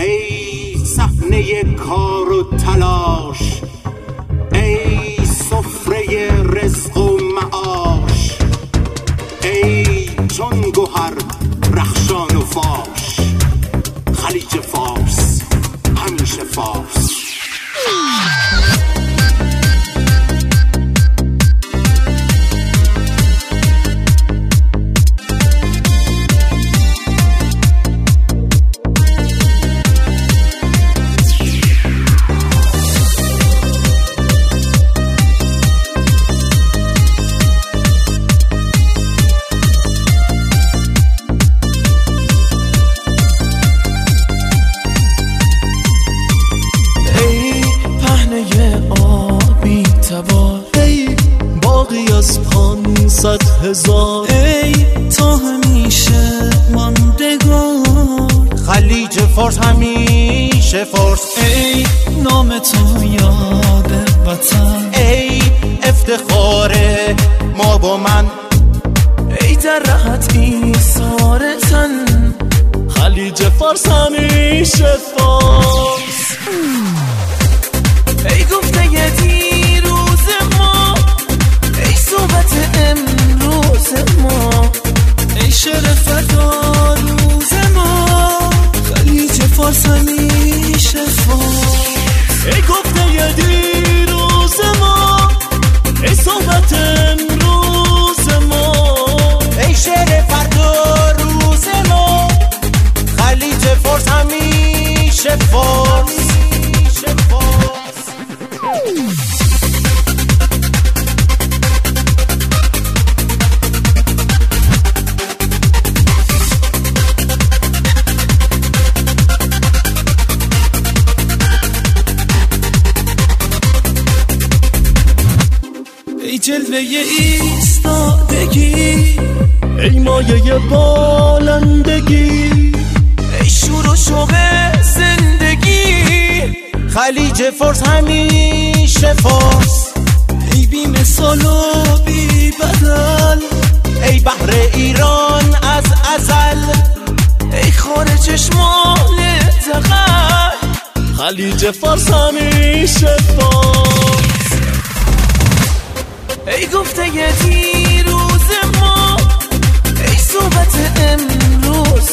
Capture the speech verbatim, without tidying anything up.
ای صحنه کار و تلاش، ای سفره رزق و معاش، ای چون گوهر رخشان و فاش، خلیج فارس همیشه فارس. ای باقی از پانصد هزار، ای تا همیشه ماندگار، خلیج فارس همیشه فارس. ای نام تو یاد وطن، ای افتخار ما با من، ای در راحت ایثار تن، خلیج فارس همیشه فارس. ای گفته یه دیروز ما، ای صحبت امروز ما، ای شرفت روز ما، خلیج فارس همیشه فارس. ای گفته یه دیروز ما، ای صحبت امروز ما، ای شرفت روز ما، خلیج فارس همیشه فارس. ای جلوه ایستادگی، ای مایه بالندگی، ای شور و شوق زندگی، خلیج فارس همیشه فارس. ای بی مثال و بی بدل، ای بحر ایران از ازل، ای خار چشمان دغل، خلیج فارس همیشه فارس. ای گفته یه دیروز ما، ای صحبت امروز